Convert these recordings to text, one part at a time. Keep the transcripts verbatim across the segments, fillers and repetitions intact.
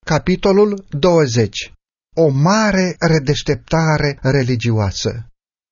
Capitolul douăzeci. O mare redeșteptare religioasă.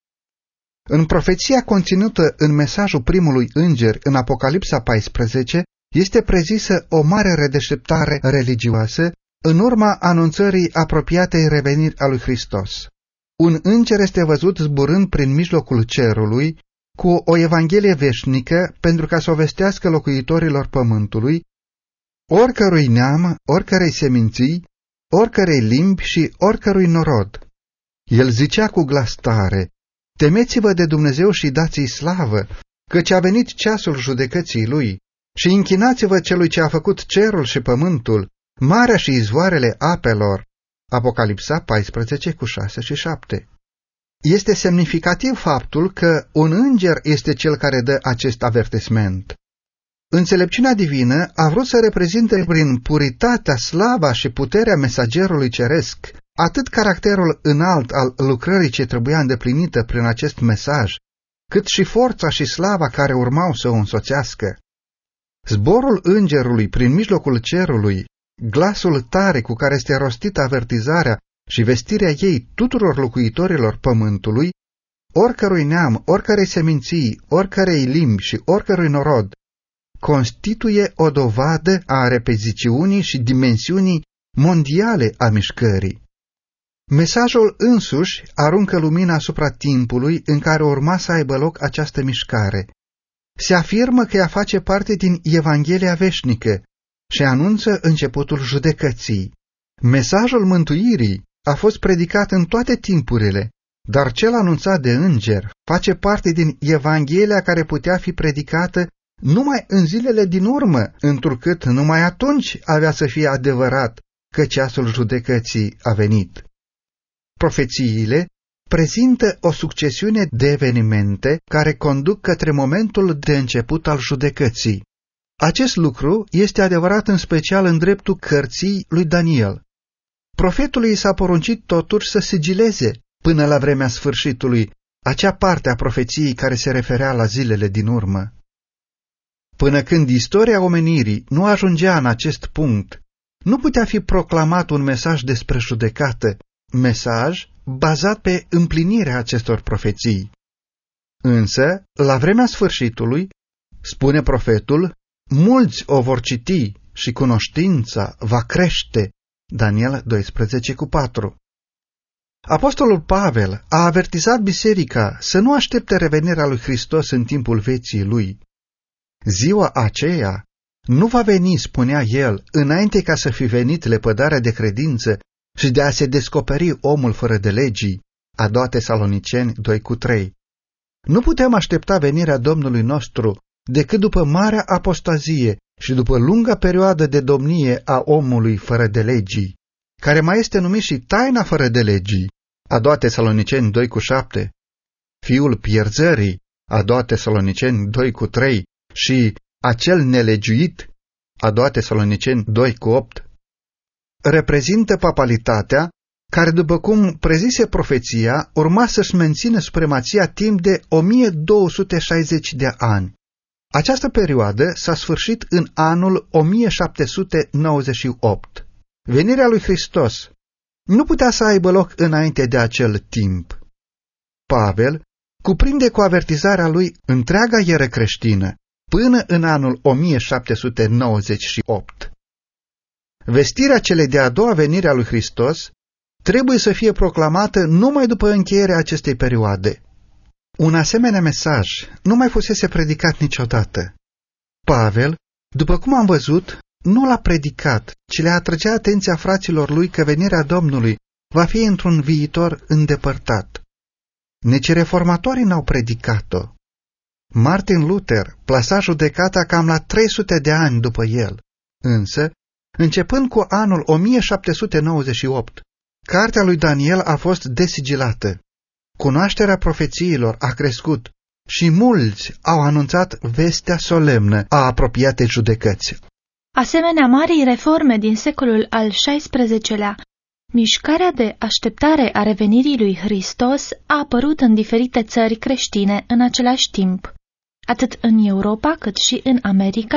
În profeția conținută în mesajul primului înger în Apocalipsa paisprezece, este prezisă o mare redeșteptare religioasă în urma anunțării apropiatei reveniri a lui Hristos. Un înger este văzut zburând prin mijlocul cerului cu o evanghelie veșnică pentru ca să o vestească locuitorilor pământului, oricărui neam, oricărei seminții, oricărei limbi și oricărui norod. El zicea cu glas tare: temeți-vă de Dumnezeu și dați-i slavă, căci a venit ceasul judecății lui, și închinați-vă celui ce a făcut cerul și pământul, marea și izvoarele apelor. Apocalipsa paisprezece cu șase și șapte. Este semnificativ faptul că un înger este cel care dă acest avertisment. Înțelepciunea divină a vrut să reprezinte prin puritatea, slava și puterea mesagerului ceresc atât caracterul înalt al lucrării ce trebuia îndeplinită prin acest mesaj, cât și forța și slava care urmau să o însoțească. Zborul îngerului prin mijlocul cerului, glasul tare cu care este rostită avertizarea și vestirea ei tuturor locuitorilor pământului, oricărui neam, oricărei seminții, oricărei limbi și oricărui norod, constituie o dovadă a repeziciunii și dimensiunii mondiale a mișcării. Mesajul însuși aruncă lumina asupra timpului în care urma să aibă loc această mișcare. Se afirmă că ea face parte din Evanghelia veșnică și anunță începutul judecății. Mesajul mântuirii a fost predicat în toate timpurile, dar cel anunțat de înger face parte din Evanghelia care putea fi predicată numai în zilele din urmă, întrucât numai atunci avea să fie adevărat că ceasul judecății a venit. Profețiile prezintă o succesiune de evenimente care conduc către momentul de început al judecății. Acest lucru este adevărat în special în dreptul cărții lui Daniel. Profetului s-a poruncit totuși să sigileze până la vremea sfârșitului acea parte a profeției care se referea la zilele din urmă. Până când istoria omenirii nu ajungea în acest punct, nu putea fi proclamat un mesaj despre judecată, mesaj bazat pe împlinirea acestor profeții. Însă, la vremea sfârșitului, spune profetul, mulți o vor citi și cunoștința va crește. Daniel doisprezece cu patru. Apostolul Pavel a avertizat biserica să nu aștepte revenirea lui Hristos în timpul vieții lui. Ziua aceea nu va veni, spunea el, înainte ca să fi venit lepădarea de credință și de a se descoperi omul fără de legii. A doua Tesaloniceni doi cu trei. Nu putem aștepta venirea Domnului nostru decât după marea apostazie și după lunga perioadă de domnie a omului fără de legii, care mai este numit și taina fără de legii. A doua Tesaloniceni doi cu șapte. Fiul pierzării. A doua Tesaloniceni doi cu trei. Și acel nelegiuit, a doua Tesaloniceni doi cu opt, reprezintă papalitatea care, după cum prezise profeția, urma să-și mențină supremația timp de o mie două sute șaizeci de ani. Această perioadă s-a sfârșit în anul o mie șapte sute nouăzeci și opt. Venirea lui Hristos nu putea să aibă loc înainte de acel timp. Pavel cuprinde cu avertizarea lui întreaga ieră creștină, până în anul o mie șapte sute nouăzeci și opt. Vestirea celei de-a doua venire a lui Hristos trebuie să fie proclamată numai după încheierea acestei perioade. Un asemenea mesaj nu mai fusese predicat niciodată. Pavel, după cum am văzut, nu l-a predicat, ci le atrăgea atenția fraților lui că venirea Domnului va fi într-un viitor îndepărtat. Nici reformatorii n-au predicat-o. Martin Luther plasa judecata cam la trei sute de ani după el, însă, începând cu anul o mie șapte sute nouăzeci și opt, cartea lui Daniel a fost desigilată. Cunoașterea profețiilor a crescut și mulți au anunțat vestea solemnă a apropiatei judecăți. Asemenea marii reforme din secolul al șaisprezecelea, mișcarea de așteptare a revenirii lui Hristos a apărut în diferite țări creștine în același timp. Atât în Europa cât și în America,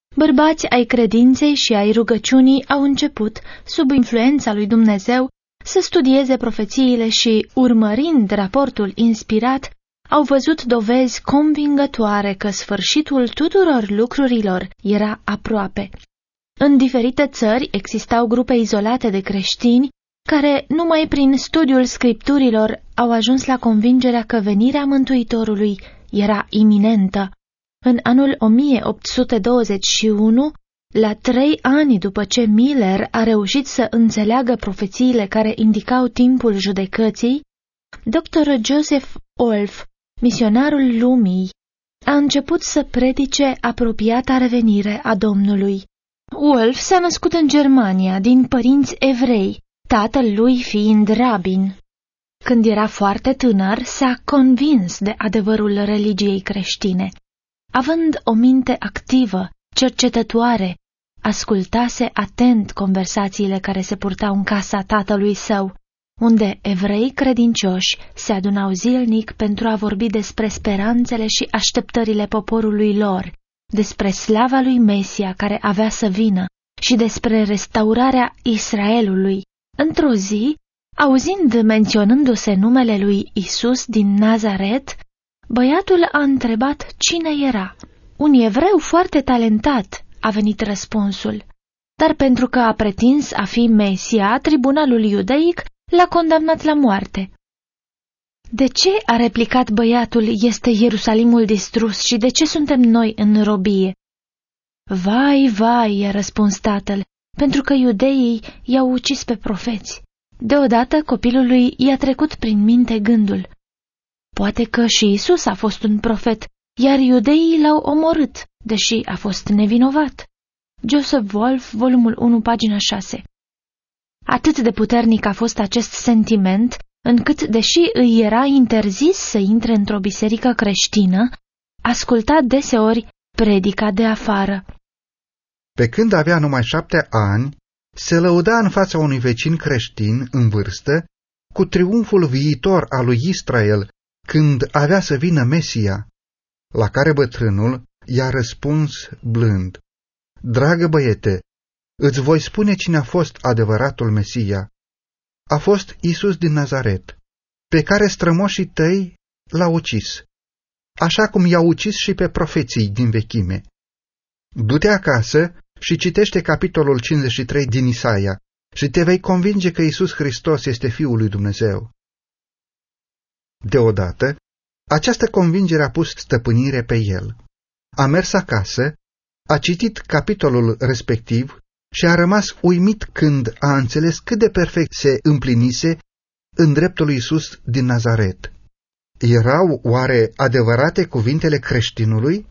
bărbați ai credinței și ai rugăciunii au început, sub influența lui Dumnezeu, să studieze profețiile și, urmărind raportul inspirat, au văzut dovezi convingătoare că sfârșitul tuturor lucrurilor era aproape. În diferite țări existau grupe izolate de creștini care, numai prin studiul scripturilor, au ajuns la convingerea că venirea Mântuitorului era iminentă. În anul o mie opt sute douăzeci și unu, la trei ani după ce Miller a reușit să înțeleagă profețiile care indicau timpul judecății, doctor Joseph Wolf, misionarul lumii, a început să predice apropiata revenire a Domnului. Wolf s-a născut în Germania, din părinți evrei, tatăl lui fiind rabin. Când era foarte tânăr, s-a convins de adevărul religiei creștine. Având o minte activă, cercetătoare, ascultase atent conversațiile care se purtau în casa tatălui său, unde evrei credincioși se adunau zilnic pentru a vorbi despre speranțele și așteptările poporului lor, despre slava lui Mesia care avea să vină și despre restaurarea Israelului. Într-o zi, auzind menționându-se numele lui Isus din Nazaret, băiatul a întrebat cine era. Un evreu foarte talentat, a venit răspunsul, dar pentru că a pretins a fi Mesia, tribunalul iudeic l-a condamnat la moarte. De ce, a replicat băiatul, este Ierusalimul distrus și de ce suntem noi în robie? Vai, vai, i-a răspuns tatăl, pentru că iudeii i-au ucis pe profeți. Deodată copilului i-a trecut prin minte gândul. Poate că și Isus a fost un profet, iar iudeii l-au omorât, deși a fost nevinovat. Joseph Wolf, volumul unu, pagina șase. Atât de puternic a fost acest sentiment, încât, deși îi era interzis să intre într-o biserică creștină, asculta deseori predica de afară. Pe când avea numai șapte ani, se lăuda în fața unui vecin creștin în vârstă cu triumful viitor al lui Israel, când avea să vină Mesia, la care bătrânul i-a răspuns blând: Dragă băiete, îți voi spune cine a fost adevăratul Mesia. A fost Isus din Nazaret, pe care strămoșii tăi l-au ucis, așa cum i-au ucis și pe profeții din vechime. Du-te acasă și citește capitolul cincizeci și trei din Isaia și te vei convinge că Isus Hristos este Fiul lui Dumnezeu. Deodată, această convingere a pus stăpânire pe el. A mers acasă, a citit capitolul respectiv și a rămas uimit când a înțeles cât de perfect se împlinise în dreptul lui Isus din Nazaret. Erau oare adevărate cuvintele creștinului?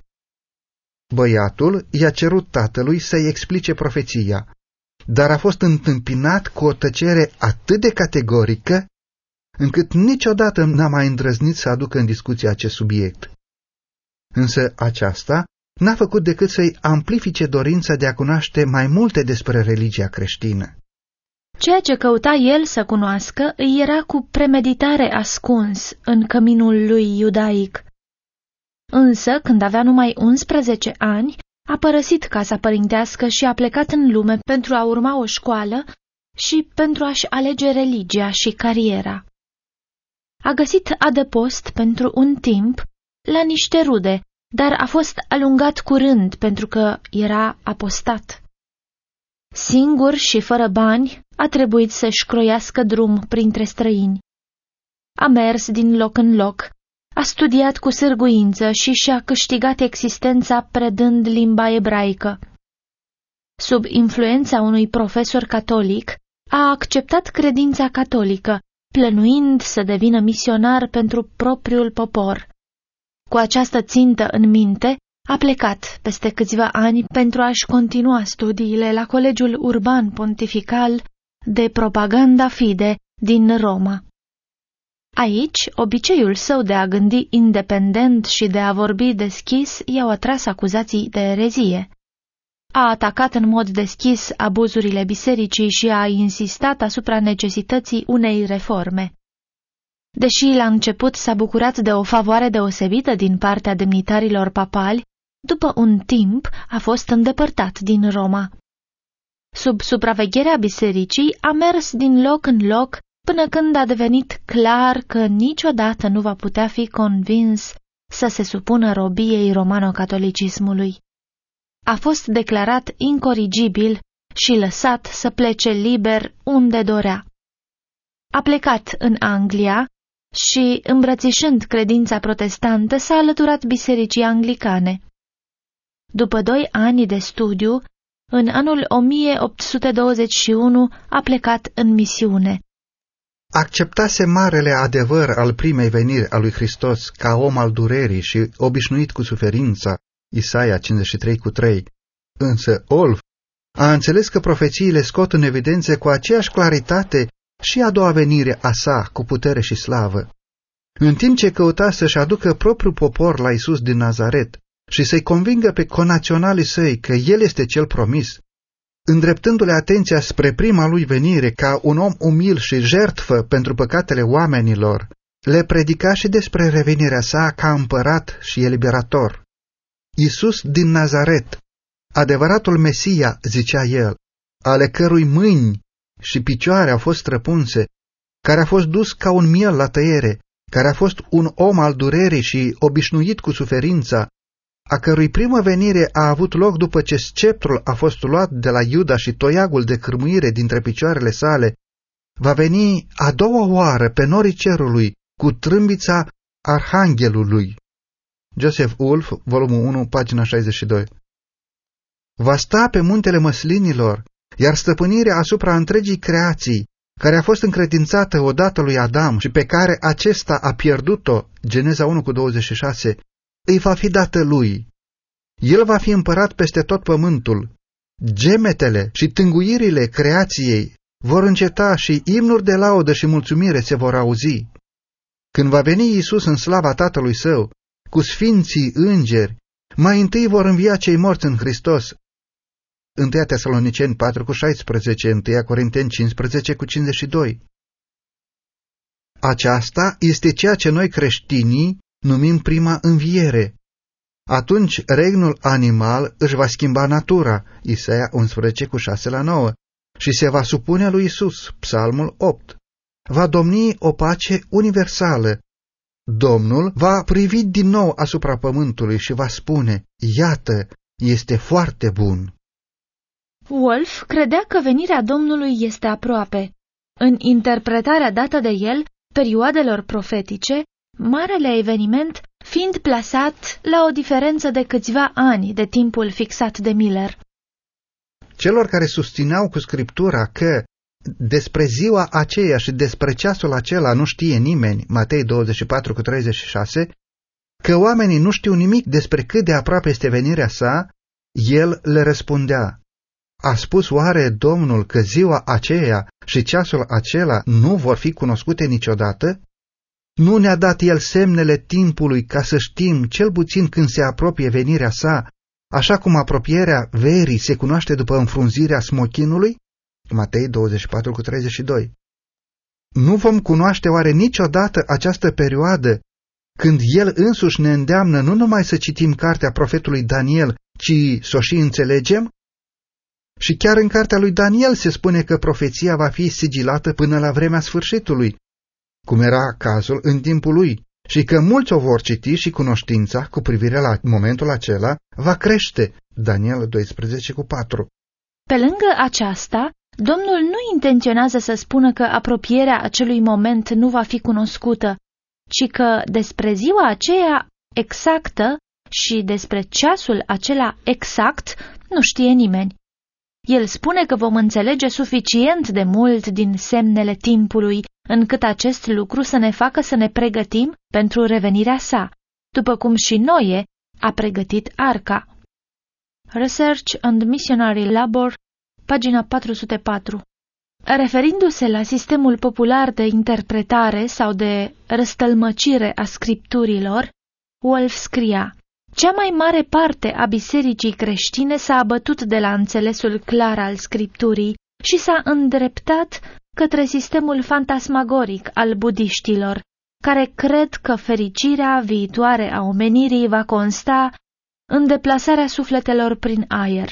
Băiatul i-a cerut tatălui să-i explice profeția, dar a fost întâmpinat cu o tăcere atât de categorică, încât niciodată n-a mai îndrăznit să aducă în discuție acest subiect. Însă aceasta n-a făcut decât să-i amplifice dorința de a cunoaște mai multe despre religia creștină. Ceea ce căuta el să cunoască îi era cu premeditare ascuns în căminul lui iudaic. Însă, când avea numai unsprezece ani, a părăsit casa părintească și a plecat în lume pentru a urma o școală și pentru a-și alege religia și cariera. A găsit adăpost pentru un timp la niște rude, dar a fost alungat curând pentru că era apostat. Singur și fără bani, a trebuit să-și croiască drum printre străini. A mers din loc în loc, a studiat cu sârguință și și-a câștigat existența predând limba ebraică. Sub influența unui profesor catolic, a acceptat credința catolică, plănuind să devină misionar pentru propriul popor. Cu această țintă în minte, a plecat peste câțiva ani pentru a-și continua studiile la Colegiul Urban Pontifical de Propaganda Fide din Roma. Aici, obiceiul său de a gândi independent și de a vorbi deschis i-au atras acuzații de erezie. A atacat în mod deschis abuzurile bisericii și a insistat asupra necesității unei reforme. Deși la început s-a bucurat de o favoare deosebită din partea demnitarilor papali, după un timp a fost îndepărtat din Roma. Sub supravegherea bisericii a mers din loc în loc până când a devenit clar că niciodată nu va putea fi convins să se supună robiei romano-catolicismului. A fost declarat incorrigibil și lăsat să plece liber unde dorea. A plecat în Anglia și, îmbrățișând credința protestantă, s-a alăturat bisericii anglicane. După doi ani de studiu, în anul o mie opt sute douăzeci și unu a plecat în misiune. Acceptase marele adevăr al primei veniri a lui Hristos ca om al durerii și obișnuit cu suferința, Isaia cincizeci și trei cu trei, însă Olf a înțeles că profețiile scot în evidență cu aceeași claritate și a doua venire a sa cu putere și slavă. În timp ce căuta să-și aducă propriul popor la Iisus din Nazaret și să-i convingă pe conaționalii săi că El este cel promis, îndreptându-le atenția spre prima lui venire ca un om umil și jertfă pentru păcatele oamenilor, le predica și despre revenirea sa ca împărat și eliberator. Iisus din Nazaret, adevăratul Mesia, zicea el, ale cărui mâini și picioare au fost străpunse, care a fost dus ca un miel la tăiere, care a fost un om al durerii și obișnuit cu suferința, a cărui primă venire a avut loc după ce sceptrul a fost luat de la Iuda și toiagul de cârmuire dintre picioarele sale, va veni a doua oară pe norii cerului cu trâmbița arhanghelului. Joseph Wolf, volumul unu, pagina șaizeci și doi. Va sta pe muntele măslinilor, iar stăpânirea asupra întregii creații, care a fost încredințată odată lui Adam și pe care acesta a pierdut-o, Geneza unu cu douăzeci și șase, îi va fi dată lui. El va fi împărat peste tot pământul. Gemetele și tânguirile creației vor înceta și imnuri de laudă și mulțumire se vor auzi. Când va veni Iisus în slava Tatălui Său, cu sfinții îngeri, mai întâi vor învia cei morți în Hristos. întâi Tesaloniceni patru cu șaisprezece, întâi Corinteni cincisprezece cu cincizeci și doi. Aceasta este ceea ce noi creștinii numim prima înviere. Atunci regnul animal își va schimba natura, Isaia unsprezece cu șase la nouă, și se va supune lui Isus, Psalmul opt. Va domni o pace universală. Domnul va privi din nou asupra pământului și va spune, iată, este foarte bun. Wolf credea că venirea Domnului este aproape. În interpretarea dată de el perioadelor profetice, marele eveniment fiind plasat la o diferență de câțiva ani de timpul fixat de Miller. Celor care susțineau cu Scriptura că despre ziua aceea și despre ceasul acela nu știe nimeni, Matei douăzeci și patru cu treizeci și șase, că oamenii nu știu nimic despre cât de aproape este venirea sa, el le răspundea, a spus oare Domnul că ziua aceea și ceasul acela nu vor fi cunoscute niciodată? Nu ne-a dat el semnele timpului ca să știm cel puțin când se apropie venirea sa, așa cum apropierea verii se cunoaște după înfrunzirea smochinului? Matei douăzeci și patru cu treizeci și doi. Nu vom cunoaște oare niciodată această perioadă când el însuși ne îndeamnă nu numai să citim cartea profetului Daniel, ci să o și înțelegem? Și chiar în cartea lui Daniel se spune că profeția va fi sigilată până la vremea sfârșitului, cum era cazul în timpul lui, și că mulți o vor citi și cunoștința cu privire la momentul acela va crește. Daniel doisprezece cu patru. Pe lângă aceasta, Domnul nu intenționează să spună că apropierea acelui moment nu va fi cunoscută, ci că despre ziua aceea exactă și despre ceasul acela exact nu știe nimeni. El spune că vom înțelege suficient de mult din semnele timpului, încât acest lucru să ne facă să ne pregătim pentru revenirea sa, după cum și Noe a pregătit arca. Research and Missionary Labor, pagina patru sute patru. Referindu-se la sistemul popular de interpretare sau de răstălmăcire a scripturilor, Wolf scria: cea mai mare parte a bisericii creștine s-a abătut de la înțelesul clar al scripturii și s-a îndreptat către sistemul fantasmagoric al budiștilor, care cred că fericirea viitoare a omenirii va consta în deplasarea sufletelor prin aer.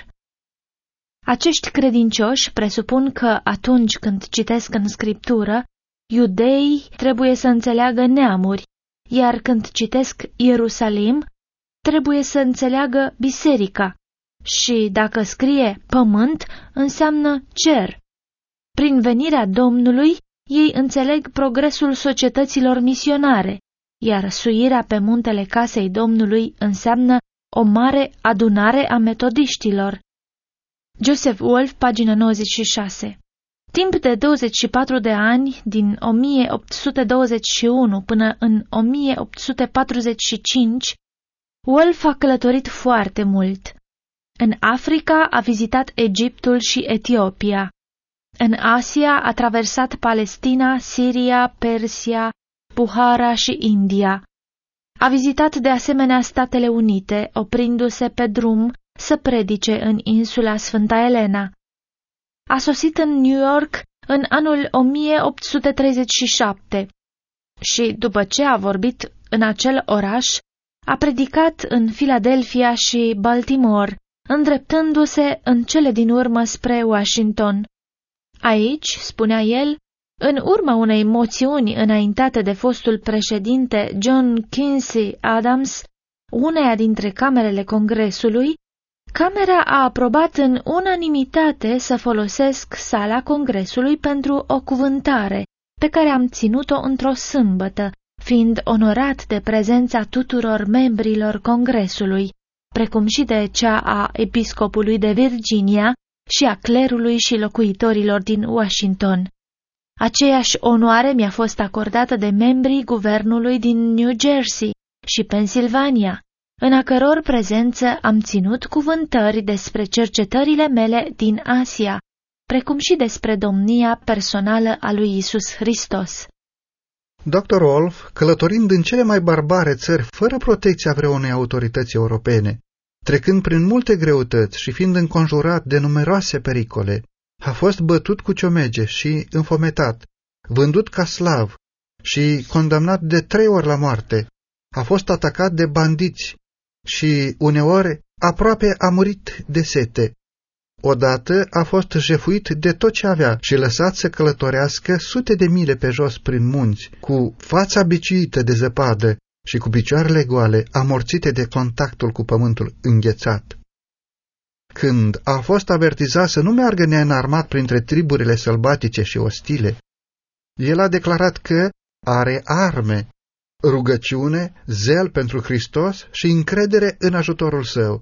Acești credincioși presupun că atunci când citesc în Scriptură, iudeii trebuie să înțeleagă neamuri, iar când citesc Ierusalim, trebuie să înțeleagă biserica și dacă scrie pământ, înseamnă cer. Prin venirea Domnului, ei înțeleg progresul societăților misionare, iar suirea pe muntele casei Domnului înseamnă o mare adunare a metodiștilor. Joseph Wolf, pagina nouăzeci și șase. Timp de douăzeci și patru de ani, din o mie opt sute douăzeci și unu până în o mie opt sute patruzeci și cinci, Wolf a călătorit foarte mult. În Africa a vizitat Egiptul și Etiopia. În Asia a traversat Palestina, Siria, Persia, Buhara și India. A vizitat de asemenea Statele Unite, oprindu-se pe drum să predice în insula Sfânta Elena. A sosit în New York în anul o mie opt sute treizeci și șapte și, după ce a vorbit în acel oraș, a predicat în Philadelphia și Baltimore, îndreptându-se în cele din urmă spre Washington. Aici, spunea el, în urma unei moțiuni înaintate de fostul președinte John Quincy Adams, uneia dintre camerele Congresului, Camera a aprobat în unanimitate să folosesc sala Congresului pentru o cuvântare, pe care am ținut-o într-o sâmbătă, fiind onorat de prezența tuturor membrilor Congresului, precum și de cea a episcopului de Virginia și a clerului și locuitorilor din Washington. Aceeași onoare mi-a fost acordată de membrii guvernului din New Jersey și Pennsylvania, în a căror prezență am ținut cuvântări despre cercetările mele din Asia, precum și despre domnia personală a lui Isus Hristos. doctor Wolf, călătorind în cele mai barbare țări fără protecția vreunei autorități europene, trecând prin multe greutăți și fiind înconjurat de numeroase pericole, a fost bătut cu ciomege și înfometat, vândut ca slav și condamnat de trei ori la moarte. A fost atacat de bandiți și uneori aproape a murit de sete. Odată a fost jefuit de tot ce avea și lăsat să călătorească sute de mile pe jos prin munți, cu fața biciuită de zăpadă și cu picioarele goale, amorțite de contactul cu pământul înghețat. Când a fost avertizat să nu meargă neînarmat printre triburile sălbatice și ostile, el a declarat că are arme, rugăciune, zel pentru Hristos și încredere în ajutorul său.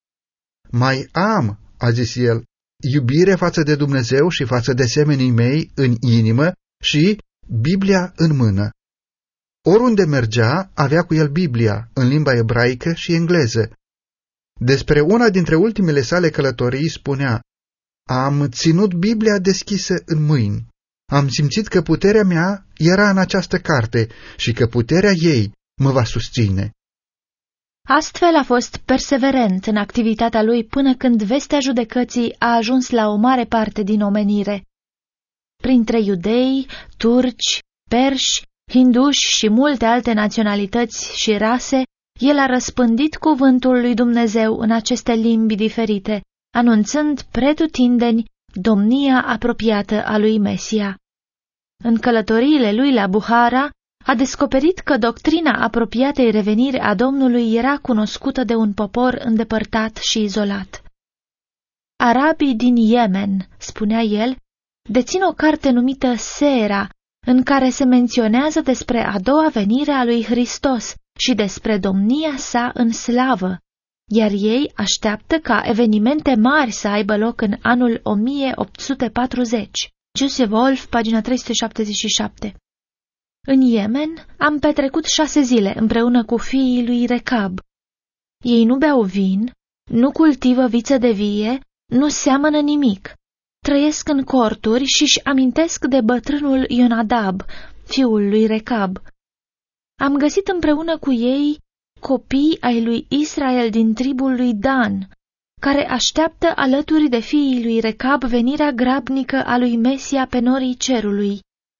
Mai am, a zis el, iubire față de Dumnezeu și față de semenii mei în inimă și Biblia în mână. Oriunde mergea, avea cu el Biblia, în limba ebraică și engleză. Despre una dintre ultimele sale călătorii spunea: am ținut Biblia deschisă în mâini. Am simțit că puterea mea era în această carte și că puterea ei mă va susține. Astfel a fost perseverent în activitatea lui până când vestea judecății a ajuns la o mare parte din omenire. Printre iudei, turci, perși, hinduși și multe alte naționalități și rase, el a răspândit cuvântul lui Dumnezeu în aceste limbi diferite, anunțând pretutindeni domnia apropiată a lui Mesia. În călătoriile lui la Buhara, a descoperit că doctrina apropiatei reveniri a Domnului era cunoscută de un popor îndepărtat și izolat. Arabii din Yemen, spunea el, dețin o carte numită Sera, în care se menționează despre a doua venire a lui Hristos și despre domnia sa în slavă, iar ei așteaptă ca evenimente mari să aibă loc în anul o mie opt sute patruzeci. Joseph Wolf, pagina trei sute șaptezeci și șapte. În Yemen am petrecut șase zile împreună cu fiii lui Recab. Ei nu beau vin, nu cultivă viță de vie, nu seamănă nimic. Trăiesc în corturi și-și amintesc de bătrânul Ionadab, fiul lui Recab. Am găsit împreună cu ei copii ai lui Israel din tribul lui Dan, care așteaptă alături de fiii lui Recab venirea grabnică a lui Mesia pe norii cerului.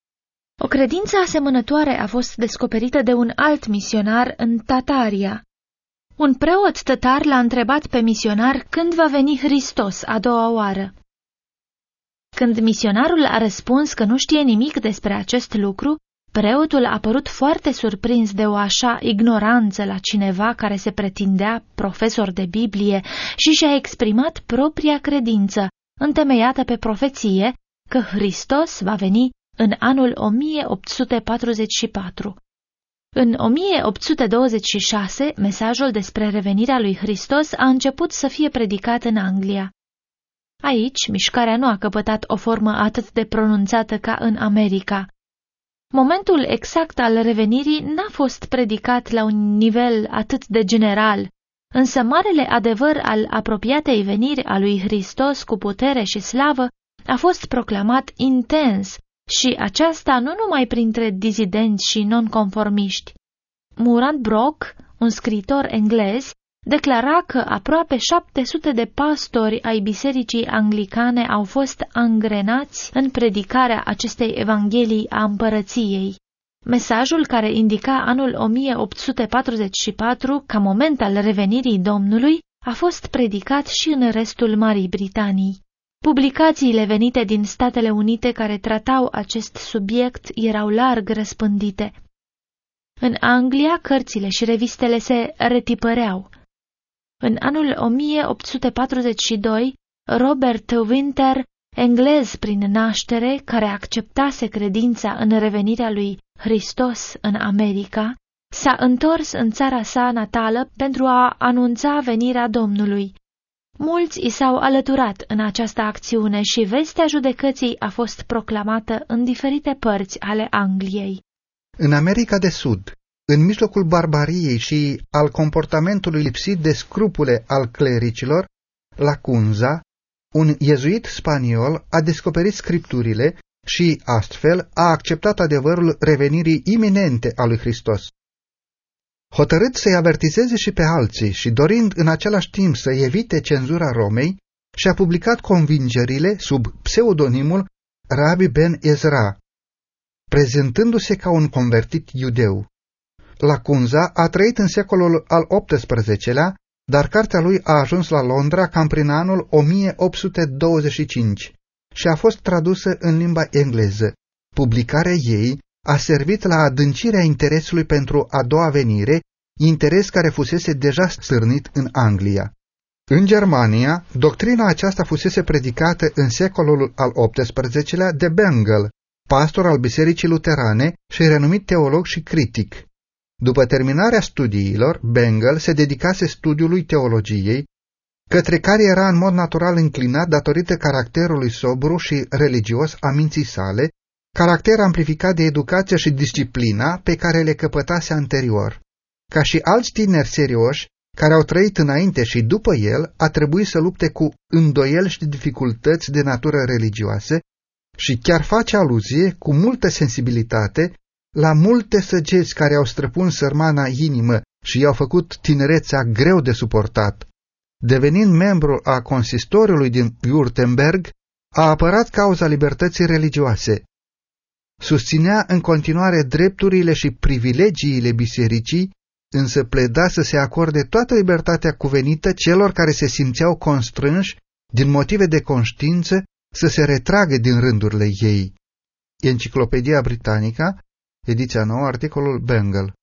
O credință asemănătoare a fost descoperită de un alt misionar în Tataria. Un preot tătar l-a întrebat pe misionar când va veni Hristos a doua oară. Când misionarul a răspuns că nu știe nimic despre acest lucru, preotul a părut foarte surprins de o așa ignoranță la cineva care se pretindea profesor de Biblie și și-a exprimat propria credință, întemeiată pe profeție, că Hristos va veni în anul o mie opt sute patruzeci și patru. În o mie opt sute douăzeci și șase, mesajul despre revenirea lui Hristos a început să fie predicat în Anglia. Aici, mișcarea nu a căpătat o formă atât de pronunțată ca în America. Momentul exact al revenirii n-a fost predicat la un nivel atât de general, însă marele adevăr al apropiatei veniri a lui Hristos cu putere și slavă a fost proclamat intens și aceasta nu numai printre dizidenți și nonconformiști. Murad Brock, un scriitor englez, declara că aproape șapte sute de pastori ai bisericii anglicane au fost angrenați în predicarea acestei evanghelii a împărăției. Mesajul care indica anul o mie opt sute patruzeci și patru ca moment al revenirii Domnului a fost predicat și în restul Marii Britanii. Publicațiile venite din Statele Unite care tratau acest subiect erau larg răspândite. În Anglia, cărțile și revistele se retipăreau. În anul o mie opt sute patruzeci și doi, Robert Winter, englez prin naștere, care acceptase credința în revenirea lui Hristos în America, s-a întors în țara sa natală pentru a anunța venirea Domnului. Mulți i s-au alăturat în această acțiune și vestea judecății a fost proclamată în diferite părți ale Angliei. În America de Sud, în mijlocul barbariei și al comportamentului lipsit de scrupule al clericilor, Lacunza, un iezuit spaniol, a descoperit scripturile și, astfel, a acceptat adevărul revenirii iminente a lui Hristos. Hotărât să-i avertizeze și pe alții și dorind în același timp să evite cenzura Romei, și-a publicat convingerile sub pseudonimul Rabbi Ben Ezra, prezentându-se ca un convertit iudeu. Lacunza a trăit în secolul al optsprezecelea, dar cartea lui a ajuns la Londra cam prin anul o mie opt sute douăzeci și cinci și a fost tradusă în limba engleză. Publicarea ei a servit la adâncirea interesului pentru a doua venire, interes care fusese deja stârnit în Anglia. În Germania, doctrina aceasta fusese predicată în secolul al optsprezecelea de Bengel, pastor al Bisericii Luterane și renumit teolog și critic. După terminarea studiilor, Bengel se dedicase studiului teologiei, către care era în mod natural înclinat datorită caracterului sobru și religios a minții sale, caracter amplificat de educația și disciplina pe care le căpătase anterior. Ca și alți tineri serioși, care au trăit înainte și după el, a trebuit să lupte cu îndoieli și dificultăți de natură religioasă și chiar face aluzie cu multă sensibilitate la multe săgeți care au străpuns sărmana inimă și i-au făcut tinerețea greu de suportat. Devenind membru a consistoriului din Württemberg, a apărat cauza libertății religioase. Susținea în continuare drepturile și privilegiile bisericii, însă pleda să se acorde toată libertatea cuvenită celor care se simțeau constrânși, din motive de conștiință, să se retragă din rândurile ei. Enciclopedia Britannica, ediția nouă, articolul Bengel.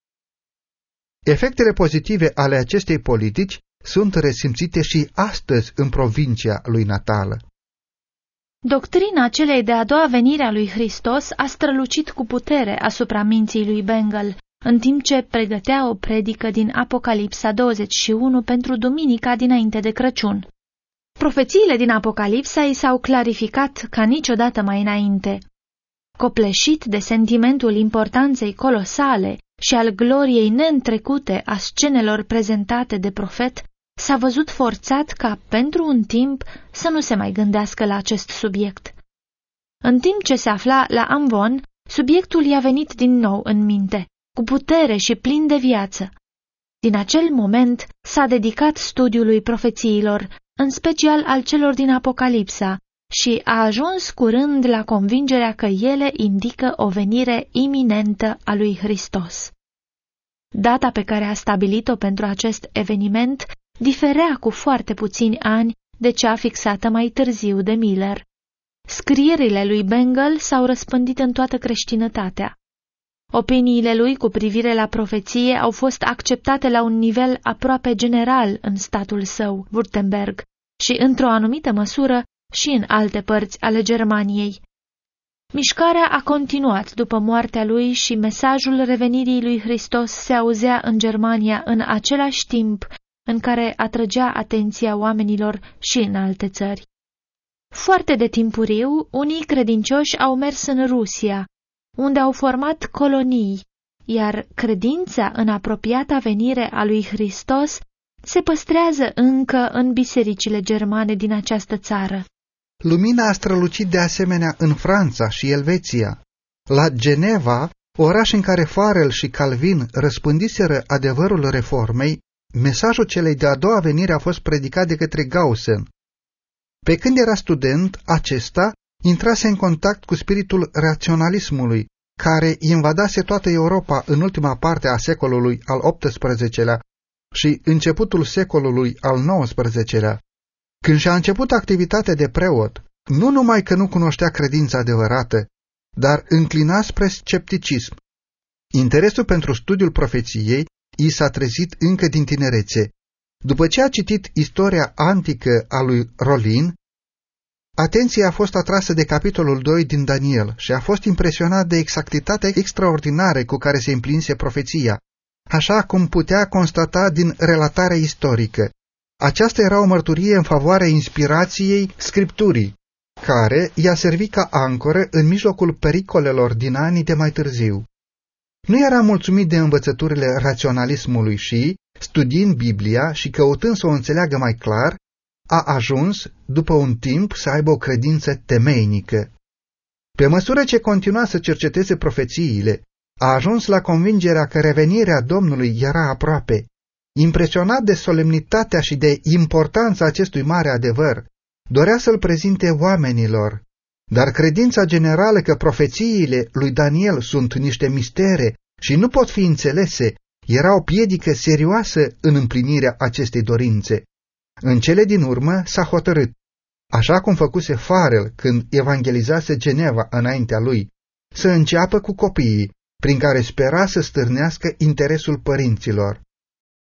Efectele pozitive ale acestei politici sunt resimțite și astăzi în provincia lui natală. Doctrina celei de-a doua venire a lui Hristos a strălucit cu putere asupra minții lui Bengel, în timp ce pregătea o predică din Apocalipsa douăzeci și unu pentru duminica dinainte de Crăciun. Profețiile din Apocalipsa i s-au clarificat ca niciodată mai înainte. Copleșit de sentimentul importanței colosale și al gloriei neîntrecute a scenelor prezentate de profet, s-a văzut forțat ca, pentru un timp, să nu se mai gândească la acest subiect. În timp ce se afla la Amvon, subiectul i-a venit din nou în minte, cu putere și plin de viață. Din acel moment s-a dedicat studiului profețiilor, în special al celor din Apocalipsa, și a ajuns curând la convingerea că ele indică o venire iminentă a lui Hristos. Data pe care a stabilit-o pentru acest eveniment diferea cu foarte puțini ani de cea fixată mai târziu de Miller. Scrierile lui Bengel s-au răspândit în toată creștinătatea. Opiniile lui cu privire la profeție au fost acceptate la un nivel aproape general în statul său, Württemberg, și într-o anumită măsură și în alte părți ale Germaniei. Mișcarea a continuat după moartea lui și mesajul revenirii lui Hristos se auzea în Germania în același timp în care atrăgea atenția oamenilor și în alte țări. Foarte de timpuriu, unii credincioși au mers în Rusia, unde au format colonii, iar credința în apropiata venire a lui Hristos se păstrează încă în bisericile germane din această țară. Lumina a strălucit de asemenea în Franța și Elveția. La Geneva, oraș în care Farel și Calvin răspândiseră adevărul reformei, mesajul celei de-a doua venire a fost predicat de către Gaussen. Pe când era student, acesta intrase în contact cu spiritul raționalismului, care invadase toată Europa în ultima parte a secolului al optsprezecelea și începutul secolului al nouăsprezecelea. Când și-a început activitatea de preot, nu numai că nu cunoștea credința adevărată, dar înclina spre scepticism. Interesul pentru studiul profeției i s-a trezit încă din tinerețe. După ce a citit istoria antică a lui Rollin, atenția a fost atrasă de capitolul doi din Daniel și a fost impresionat de exactitatea extraordinară cu care se împlinse profeția, așa cum putea constata din relatarea istorică. Aceasta era o mărturie în favoarea inspirației Scripturii, care i-a servit ca ancoră în mijlocul pericolelor din anii de mai târziu. Nu era mulțumit de învățăturile raționalismului și, studiind Biblia și căutând să o înțeleagă mai clar, a ajuns, după un timp, să aibă o credință temeinică. Pe măsură ce continua să cerceteze profețiile, a ajuns la convingerea că revenirea Domnului era aproape. Impresionat de solemnitatea și de importanța acestui mare adevăr, dorea să-l prezinte oamenilor, dar credința generală că profețiile lui Daniel sunt niște mistere și nu pot fi înțelese era o piedică serioasă în împlinirea acestei dorințe. În cele din urmă s-a hotărât, așa cum făcuse Farel când evangelizase Geneva înaintea lui, să înceapă cu copiii, prin care spera să stârnească interesul părinților.